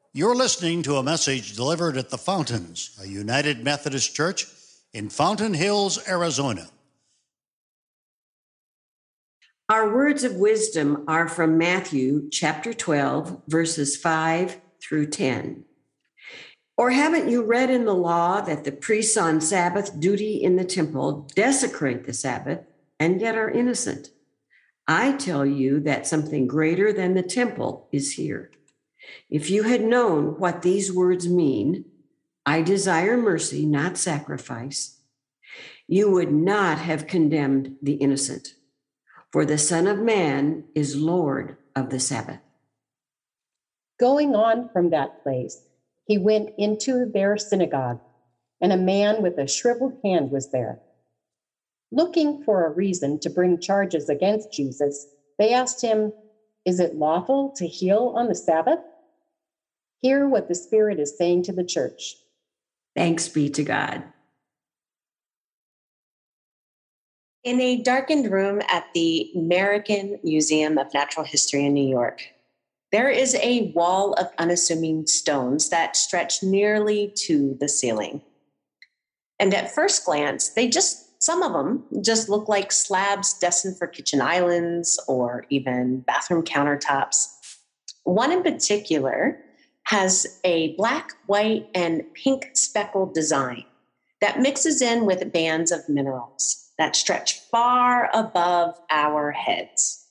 You're listening to a message delivered at the Fountains, a United Methodist Church in Fountain Hills, Arizona. Our words of wisdom are from Matthew chapter 12, verses 5 through 10. Or haven't you read in the law that the priests on Sabbath duty in the temple desecrate the Sabbath and yet are innocent? I tell you that something greater than the temple is here. If you had known what these words mean, I desire mercy, not sacrifice, you would not have condemned the innocent. For the Son of Man is Lord of the Sabbath. Going on from that place, he went into their synagogue, and a man with a shriveled hand was there. Looking for a reason to bring charges against Jesus, they asked him, "Is it lawful to heal on the Sabbath?" Hear what the Spirit is saying to the church. Thanks be to God. In a darkened room at the American Museum of Natural History in New York, there is a wall of unassuming stones that stretch nearly to the ceiling. And at first glance, some of them just look like slabs destined for kitchen islands or even bathroom countertops. One in particular has a black, white, and pink speckled design that mixes in with bands of minerals that stretch far above our heads.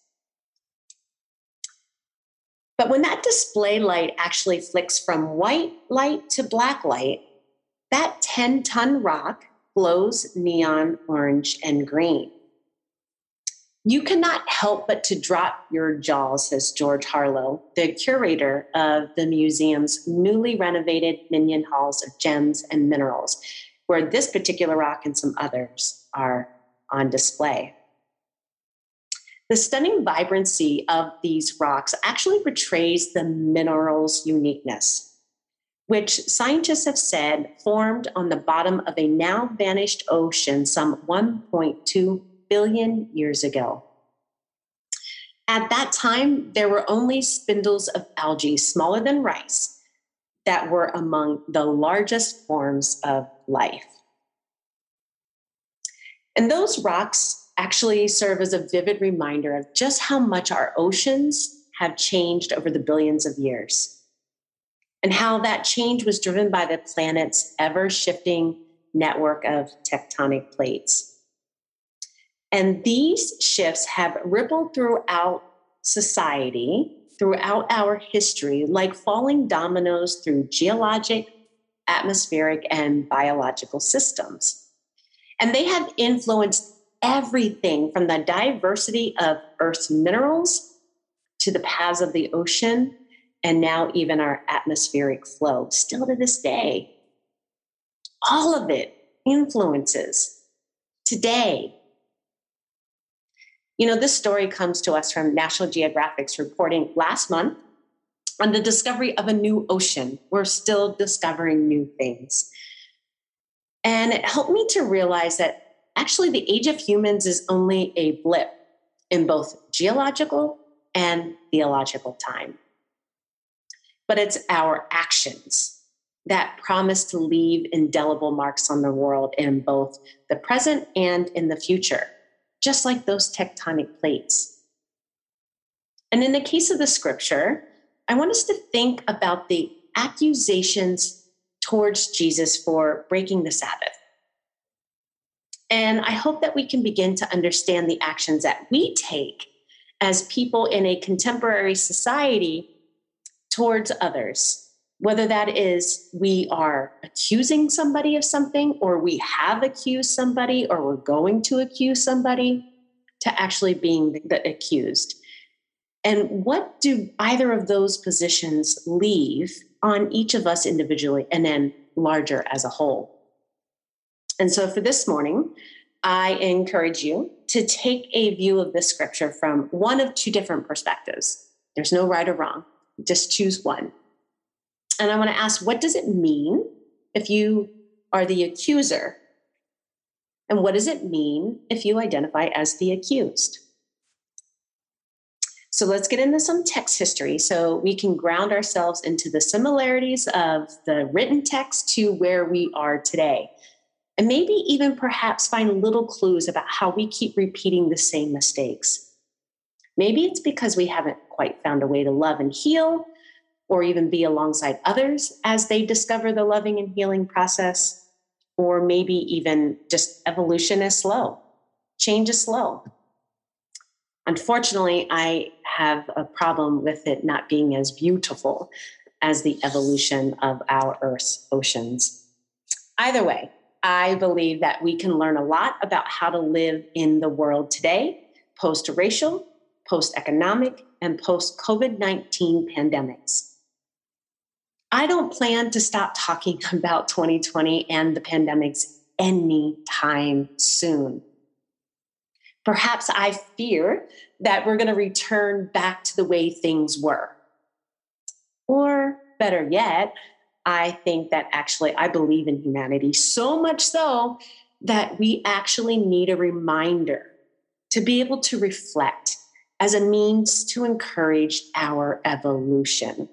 But when that display light actually flicks from white light to black light, that 10-ton rock glows neon orange and green. You cannot help but to drop your jaw, says George Harlow, the curator of the museum's newly renovated Minion Halls of Gems and Minerals, where this particular rock and some others are on display. The stunning vibrancy of these rocks actually portrays the mineral's uniqueness, which scientists have said formed on the bottom of a now vanished ocean some 1.2 billion years ago. At that time, there were only spindles of algae smaller than rice that were among the largest forms of life. And those rocks actually serve as a vivid reminder of just how much our oceans have changed over the billions of years, and how that change was driven by the planet's ever-shifting network of tectonic plates. And these shifts have rippled throughout society, throughout our history, like falling dominoes through geologic, atmospheric, and biological systems. And they have influenced everything from the diversity of Earth's minerals to the paths of the ocean, and now even our atmospheric flow, still to this day. All of it influences today. You know, this story comes to us from National Geographic's reporting last month on the discovery of a new ocean. We're still discovering new things. And it helped me to realize that actually the age of humans is only a blip in both geological and theological time. But it's our actions that promise to leave indelible marks on the world in both the present and in the future, just like those tectonic plates. And in the case of the scripture, I want us to think about the accusations towards Jesus for breaking the Sabbath. And I hope that we can begin to understand the actions that we take as people in a contemporary society towards others, whether that is we are accusing somebody of something, or we have accused somebody, or we're going to accuse somebody, to actually being the accused. And what do either of those positions leave on each of us individually and then larger as a whole? And so for this morning, I encourage you to take a view of this scripture from one of two different perspectives. There's no right or wrong. Just choose one. And I want to ask, what does it mean if you are the accuser? And what does it mean if you identify as the accused? So let's get into some text history so we can ground ourselves into the similarities of the written text to where we are today. And maybe even perhaps find little clues about how we keep repeating the same mistakes. Maybe it's because we haven't quite found a way to love and heal, or even be alongside others as they discover the loving and healing process. Or maybe even just evolution is slow. Change is slow. Unfortunately, I have a problem with it not being as beautiful as the evolution of our Earth's oceans. Either way, I believe that we can learn a lot about how to live in the world today, post-racial, post-economic, and post-COVID-19 pandemics. I don't plan to stop talking about 2020 and the pandemics anytime soon. Perhaps I fear that we're going to return back to the way things were. Or better yet, I think that actually I believe in humanity so much so that we actually need a reminder to be able to reflect as a means to encourage our evolution.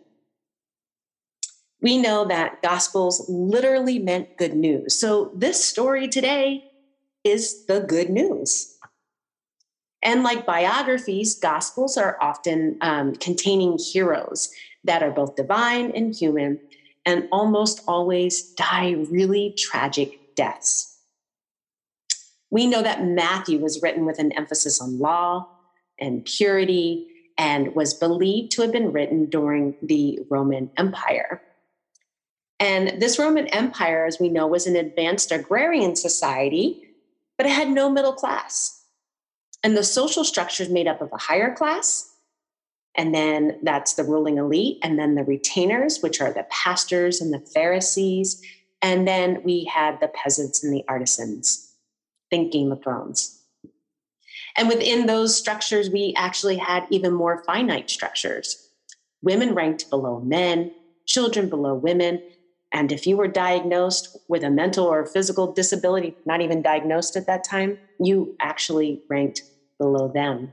We know that Gospels literally meant good news. So this story today is the good news. And like biographies, Gospels are often containing heroes that are both divine and human, and almost always die really tragic deaths. We know that Matthew was written with an emphasis on law and purity and was believed to have been written during the Roman Empire. And this Roman Empire, as we know, was an advanced agrarian society, but it had no middle class. And the social structure is made up of a higher class, and then that's the ruling elite, and then the retainers, which are the pastors and the Pharisees, and then we had the peasants and the artisans. Think Game of Thrones. And within those structures, we actually had even more finite structures. Women ranked below men, children below women, and if you were diagnosed with a mental or physical disability, not even diagnosed at that time, you actually ranked below them.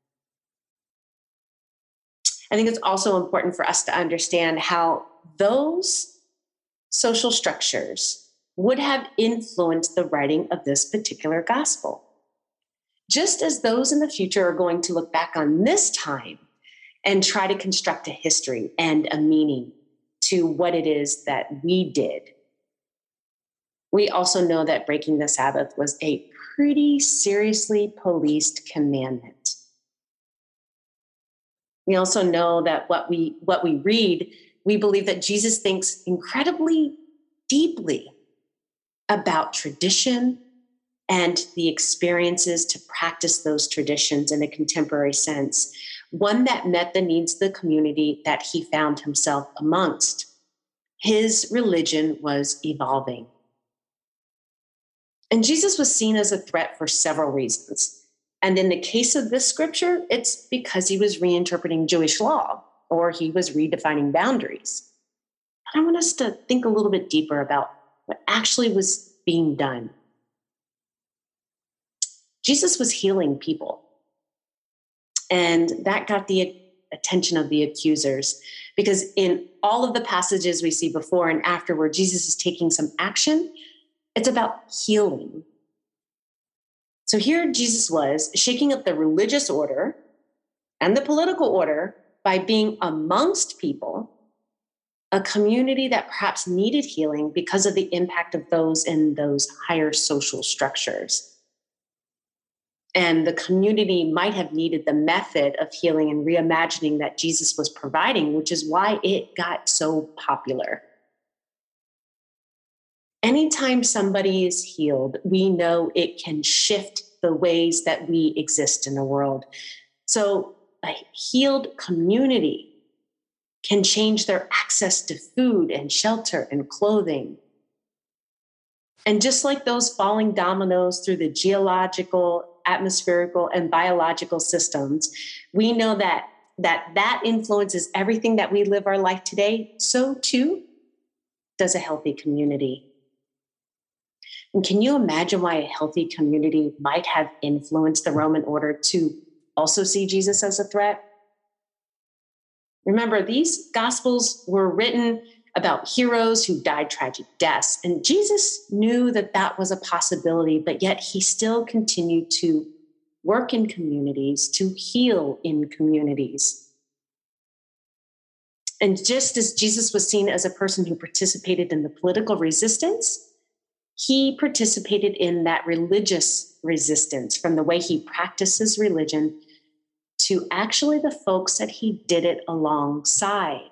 I think it's also important for us to understand how those social structures would have influenced the writing of this particular gospel. Just as those in the future are going to look back on this time and try to construct a history and a meaning to what it is that we did. We also know that breaking the Sabbath was a pretty seriously policed commandment. We also know that what we read, we believe that Jesus thinks incredibly deeply about tradition and the experiences to practice those traditions in a contemporary sense, one that met the needs of the community that he found himself amongst. His religion was evolving. And Jesus was seen as a threat for several reasons. And in the case of this scripture, it's because he was reinterpreting Jewish law, or he was redefining boundaries. But I want us to think a little bit deeper about what actually was being done. Jesus was healing people. And that got the attention of the accusers, because in all of the passages we see before and after where Jesus is taking some action, it's about healing. So here Jesus was shaking up the religious order and the political order by being amongst people, a community that perhaps needed healing because of the impact of those in those higher social structures. And the community might have needed the method of healing and reimagining that Jesus was providing, which is why it got so popular. Anytime somebody is healed, we know it can shift the ways that we exist in the world. So a healed community can change their access to food and shelter and clothing. And just like those falling dominoes through the geological, atmospherical, and biological systems, we know that influences everything that we live our life today. So too does a healthy community. And can you imagine why a healthy community might have influenced the Roman order to also see Jesus as a threat? Remember, these gospels were written about heroes who died tragic deaths. And Jesus knew that that was a possibility, but yet he still continued to work in communities, to heal in communities. And just as Jesus was seen as a person who participated in the political resistance, he participated in that religious resistance, from the way he practices religion to actually the folks that he did it alongside.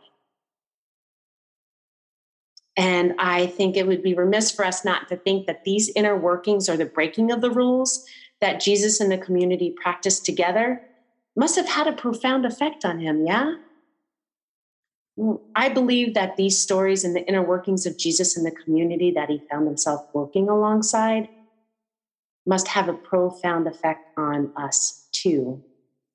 And I think it would be remiss for us not to think that these inner workings or the breaking of the rules that Jesus and the community practiced together must have had a profound effect on him, yeah? I believe that these stories and the inner workings of Jesus and the community that he found himself working alongside must have a profound effect on us too.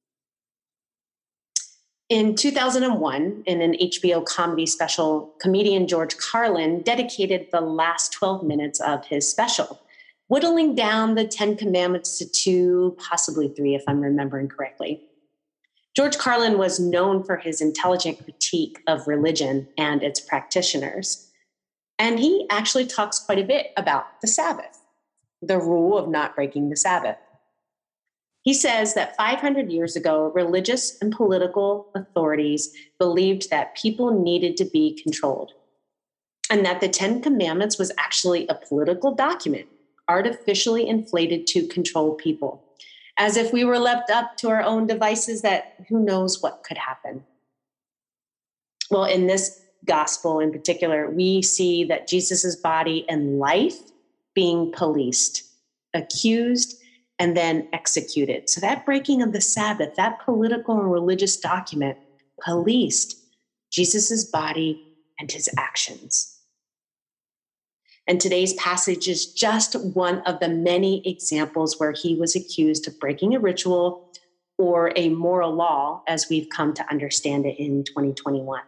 In 2001, in an HBO comedy special, comedian George Carlin dedicated the last 12 minutes of his special, whittling down the 10 Commandments to 2, possibly 3, if I'm remembering correctly. George Carlin was known for his intelligent critique of religion and its practitioners. And he actually talks quite a bit about the Sabbath, the rule of not breaking the Sabbath. He says that 500 years ago, religious and political authorities believed that people needed to be controlled, and that the 10 Commandments was actually a political document, artificially inflated to control people, as if we were left up to our own devices that who knows what could happen. Well, in this gospel in particular, we see that Jesus's body and life being policed, accused, and then executed. So that breaking of the Sabbath, that political and religious document, policed Jesus's body and his actions. And today's passage is just one of the many examples where he was accused of breaking a ritual or a moral law, as we've come to understand it in 2021.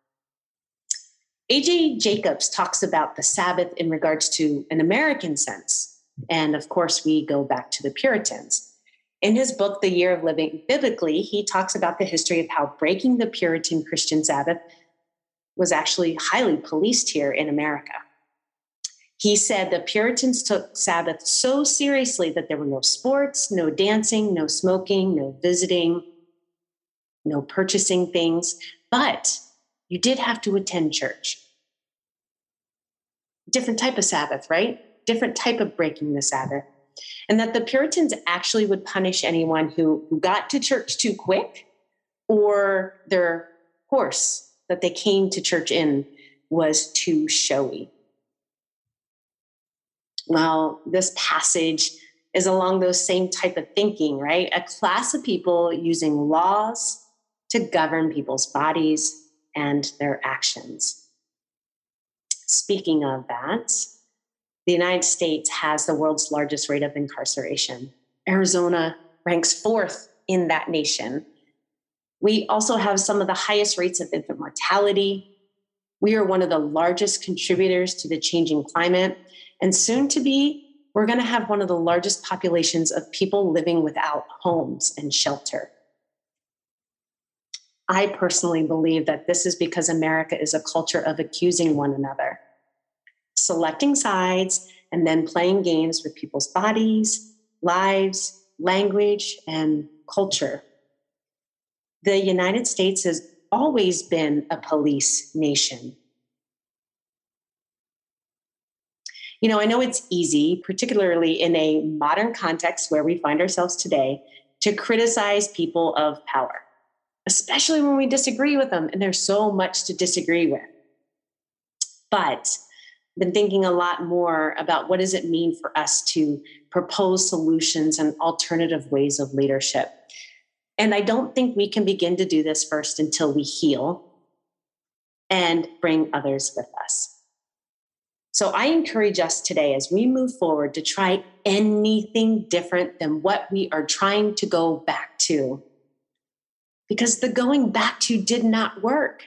A.J. Jacobs talks about the Sabbath in regards to an American sense. And of course, we go back to the Puritans. In his book, The Year of Living Biblically, he talks about the history of how breaking the Puritan Christian Sabbath was actually highly policed here in America. He said the Puritans took Sabbath so seriously that there were no sports, no dancing, no smoking, no visiting, no purchasing things, but you did have to attend church. Different type of Sabbath, right? Different type of breaking the Sabbath. And that the Puritans actually would punish anyone who got to church too quick, or their horse that they came to church in was too showy. Well, this passage is along those same type of thinking, right? A class of people using laws to govern people's bodies and their actions. Speaking of that, the United States has the world's largest rate of incarceration. Arizona ranks 4th in that nation. We also have some of the highest rates of infant mortality. We are one of the largest contributors to the changing climate. And soon to be, we're going to have one of the largest populations of people living without homes and shelter. I personally believe that this is because America is a culture of accusing one another, selecting sides, and then playing games with people's bodies, lives, language, and culture. The United States has always been a police nation. You know, I know it's easy, particularly in a modern context where we find ourselves today, to criticize people of power, especially when we disagree with them, and there's so much to disagree with. But I've been thinking a lot more about what does it mean for us to propose solutions and alternative ways of leadership. And I don't think we can begin to do this first until we heal and bring others with us. So I encourage us today as we move forward to try anything different than what we are trying to go back to. Because the going back to did not work.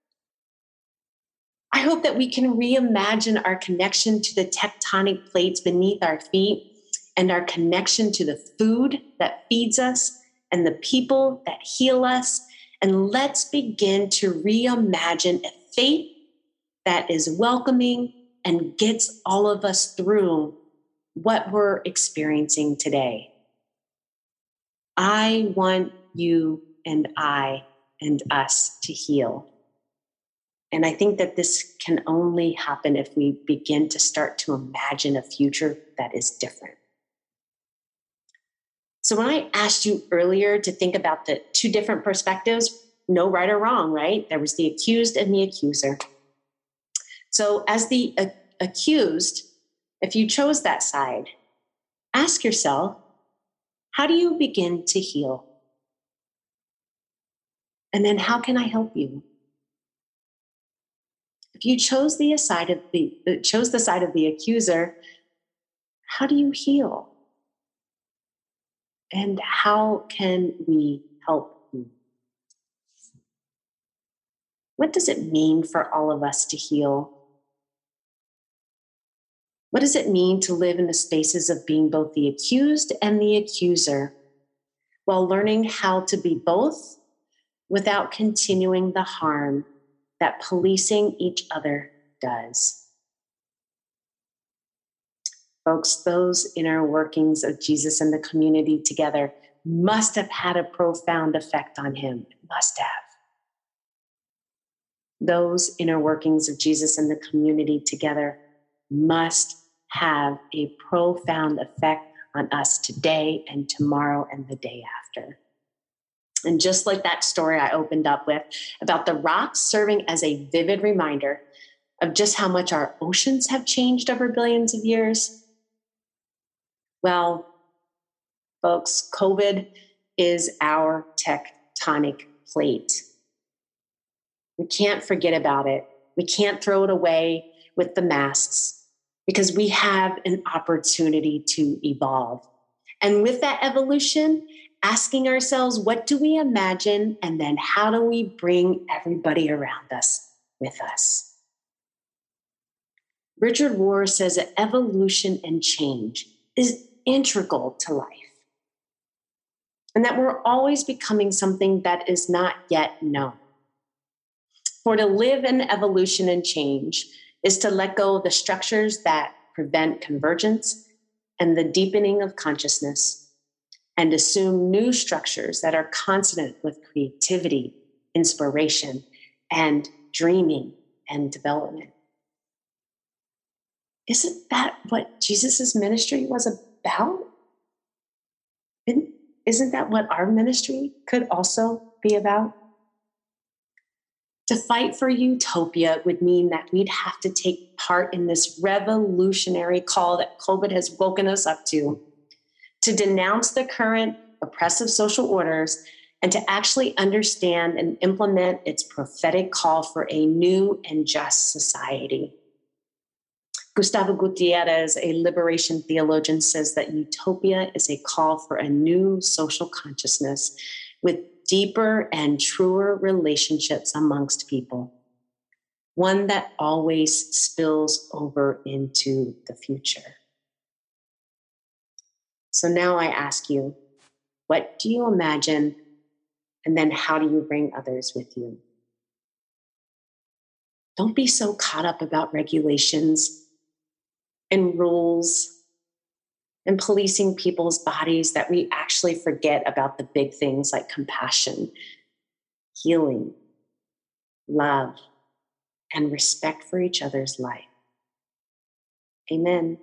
I hope that we can reimagine our connection to the tectonic plates beneath our feet and our connection to the food that feeds us and the people that heal us And let's begin to reimagine a faith that is welcoming and gets all of us through what we're experiencing today. I want you and I and us to heal. And I think that this can only happen if we begin to start to imagine a future that is different. So when I asked you earlier to think about the two different perspectives, no right or wrong, right? There was the accused and the accuser. So as the accused, if you chose that side, ask yourself, how do you begin to heal? And then how can I help you? If you chose the side of the accuser, how do you heal? And how can we help you? What does it mean for all of us to heal? What does it mean to live in the spaces of being both the accused and the accuser, while learning how to be both without continuing the harm that policing each other does? Folks, those inner workings of Jesus and the community together must have had a profound effect on him. It must have. Those inner workings of Jesus and the community together must have a profound effect on us today and tomorrow and the day after. And just like that story I opened up with about the rocks serving as a vivid reminder of just how much our oceans have changed over billions of years, well, folks, COVID is our tectonic plate. We can't forget about it. We can't throw it away with the masks because we have an opportunity to evolve. And with that evolution, asking ourselves, what do we imagine? And then how do we bring everybody around us with us? Richard Rohr says that evolution and change is integral to life, and that we're always becoming something that is not yet known. For to live in evolution and change is to let go of the structures that prevent convergence and the deepening of consciousness, and assume new structures that are consonant with creativity, inspiration, and dreaming and development. Isn't that what Jesus' ministry was about? Isn't that what our ministry could also be about? To fight for utopia would mean that we'd have to take part in this revolutionary call that COVID has woken us up to denounce the current oppressive social orders and to actually understand and implement its prophetic call for a new and just society. Gustavo Gutierrez, a liberation theologian, says that utopia is a call for a new social consciousness with deeper and truer relationships amongst people, one that always spills over into the future. So now I ask you, what do you imagine? And then how do you bring others with you? Don't be so caught up about regulations and rules and policing people's bodies that we actually forget about the big things like compassion, healing, love, and respect for each other's life. Amen.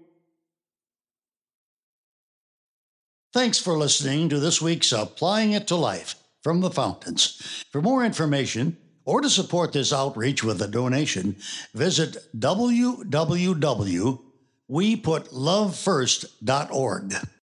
Thanks for listening to this week's Applying It to Life from the Fountains. For more information or to support this outreach with a donation, visit www.weputlovefirst.org.